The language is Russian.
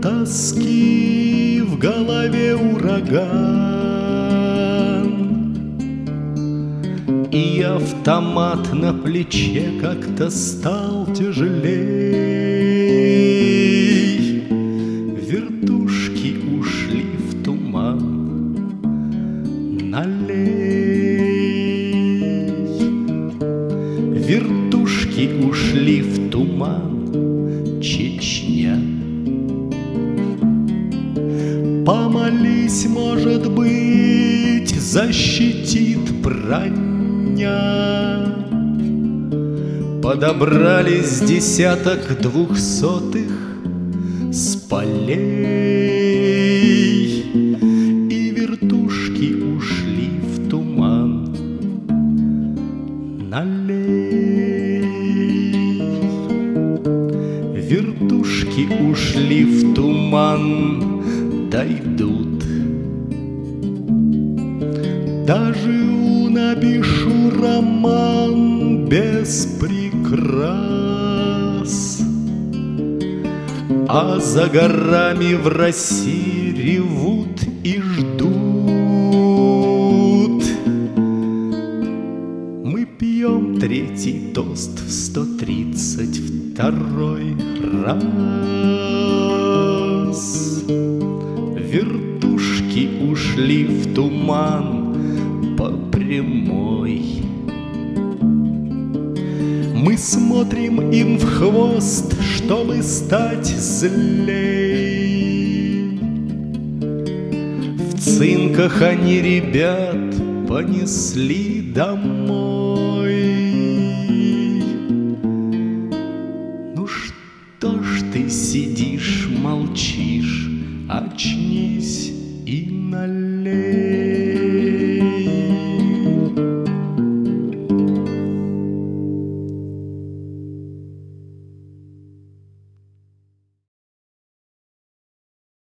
тоски в голове ураган, и автомат на плече как-то стал тяжелей. Вертушки ушли в туман, налей. Вертушки ушли в туман, Чечня. Помолись, может быть, защитит броня. Подобрались десяток двухсотых с полей, и вертушки ушли в туман, налей. Вертушки ушли в туман, дойдут. Доживу, напишу роман без прикрас, а за горами в России ревут и ждут. Мы пьем третий тост в 132-й раз. Вертушки ушли в туман по прямой. Мы смотрим им в хвост, чтобы стать злей. В цинках они ребят понесли домой. Ну что ж ты сидишь, молчишь? Очнись и налей.